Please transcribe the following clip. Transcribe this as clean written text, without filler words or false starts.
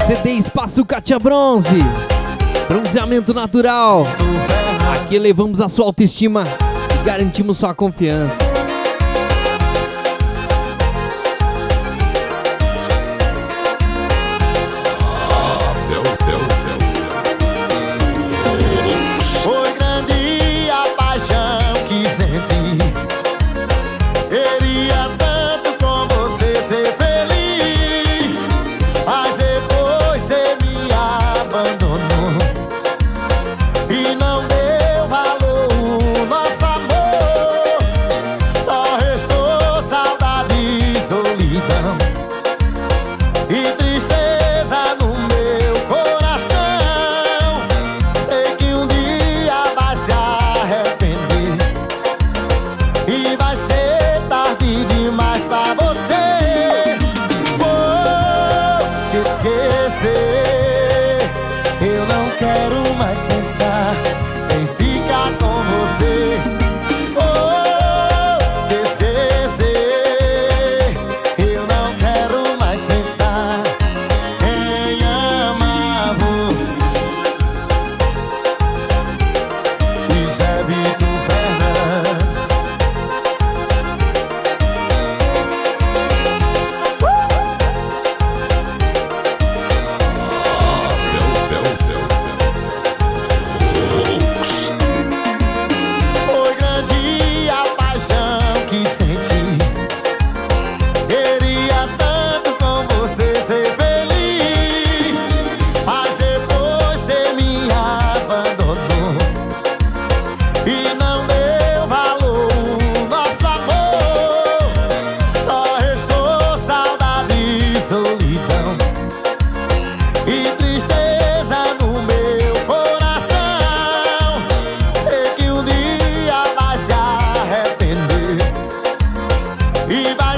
CD Espaço Katia Bronze, bronzeamento natural. Aqui elevamos a sua autoestima e garantimos sua confiança. Foi grande a paixão que senti. Queria tanto com você ser feliz, mas depois você me abandonou e não deu valor ao nosso amor. Só restou saudade e solidão e tristeza no meu coração. Sei que um dia vai se arrepender e vai ser tarde demais pra você. Vou te esquecer, eu não quero mais pensar em ficar com você. Vou te esquecer, eu não quero mais pensar em amar você. José Vitor Fernandes. Foi grande a paixão que senti. Queria tanto com você ser feliz, mas depois você me abandonou e não deu valor ao nosso amor. Só restou saudade e solidão e tristeza no meu coração. Sei que um dia vai se arrepender e vai